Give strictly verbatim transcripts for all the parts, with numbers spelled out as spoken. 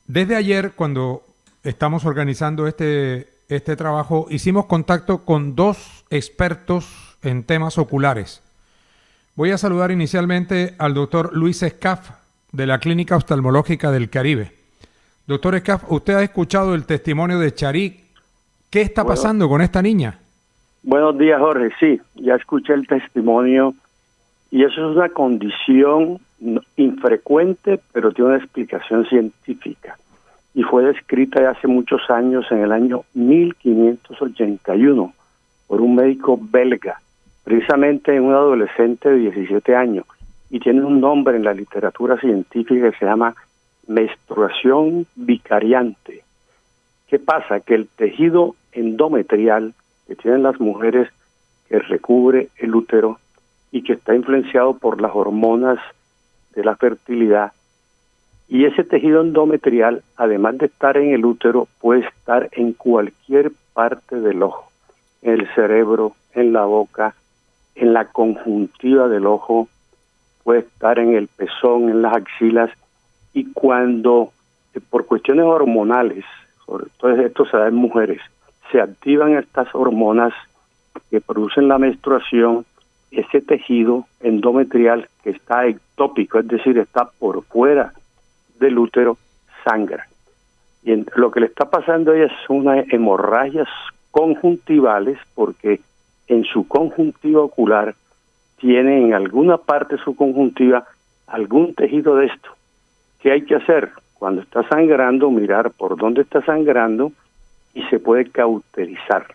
desde ayer, cuando estamos organizando este, este trabajo, hicimos contacto con dos expertos en temas oculares. Voy a saludar inicialmente al doctor Luis Escaf, de la Clínica Oftalmológica del Caribe. Doctor Escaf, usted ha escuchado el testimonio de Charik. ¿Qué está Bueno, pasando con esta niña? buenos días, Jorge. Sí, ya escuché el testimonio y eso es una condición no- infrecuente, pero tiene una explicación científica. Y fue descrita ya hace muchos años, en el año mil quinientos ochenta y uno, por un médico belga, precisamente en un adolescente de diecisiete años. Y tiene un nombre en la literatura científica que se llama menstruación vicariante. ¿Qué pasa? Que el tejido endometrial que tienen las mujeres, que recubre el útero y que está influenciado por las hormonas de la fertilidad, y ese tejido endometrial, además de estar en el útero, puede estar en cualquier parte del ojo, en el cerebro, en la boca, en la conjuntiva del ojo, puede estar en el pezón, en las axilas, y cuando, eh, por cuestiones hormonales, sobre todo esto se da en mujeres, se activan estas hormonas que producen la menstruación, ese tejido endometrial que está ectópico, es decir, está por fuera del útero, sangra. Y en, lo que le está pasando a ella es unas hemorragias conjuntivales, porque en su conjuntiva ocular tiene en alguna parte de su conjuntiva algún tejido de esto. ¿Qué hay que hacer? Cuando está sangrando, mirar por dónde está sangrando y se puede cauterizar.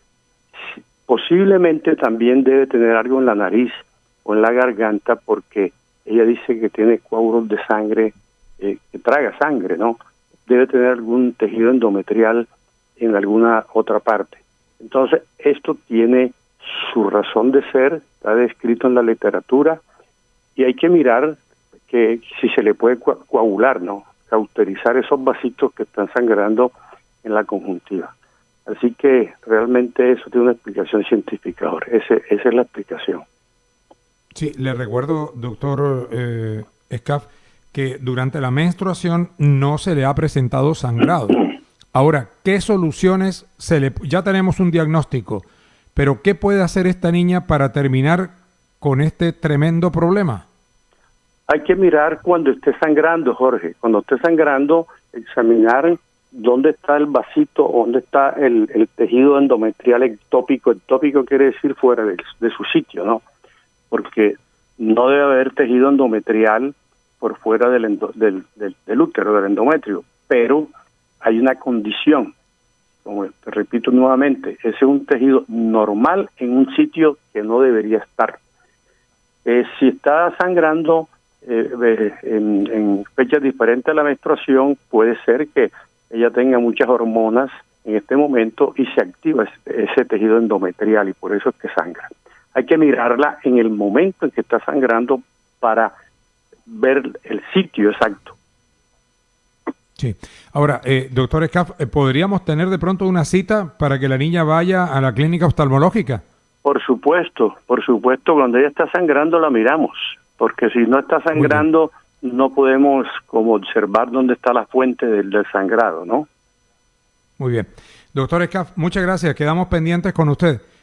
Posiblemente también debe tener algo en la nariz o en la garganta, porque ella dice que tiene coágulos de sangre, eh, que traga sangre, ¿no? Debe tener algún tejido endometrial en alguna otra parte. Entonces, esto tiene su razón de ser, está descrito en la literatura, y hay que mirar que si se le puede coa- coagular, ¿no? Cauterizar esos vasitos que están sangrando en la conjuntiva. Así que realmente eso tiene una explicación científica ahora. Ese, esa es la explicación. Sí, le recuerdo, doctor eh, Escaf, que durante la menstruación no se le ha presentado sangrado. Ahora, ¿qué soluciones se le... Ya tenemos un diagnóstico, pero ¿qué puede hacer esta niña para terminar con este tremendo problema? Hay que mirar cuando esté sangrando, Jorge. Cuando esté sangrando, examinar dónde está el vasito, dónde está el, el tejido endometrial ectópico. Ectópico quiere decir fuera de, de su sitio, ¿no? Porque no debe haber tejido endometrial por fuera del, endo, del, del, del útero, del endometrio. Pero hay una condición, como te repito nuevamente, ese es un tejido normal en un sitio que no debería estar. Eh, si está sangrando eh, eh, en, en fechas diferentes a la menstruación, puede ser que ella tenga muchas hormonas en este momento y se activa ese, ese tejido endometrial, y por eso es que sangra. Hay que mirarla en el momento en que está sangrando para ver el sitio exacto. Sí. Ahora, eh, doctor Escaf, eh, ¿podríamos tener de pronto una cita para que la niña vaya a la clínica oftalmológica? Por supuesto, por supuesto, cuando ella está sangrando la miramos, porque si no está Muy bien. sangrando no podemos como observar dónde está la fuente del, del sangrado, ¿no? Muy bien. Doctor Escaf, muchas gracias. Quedamos pendientes con usted.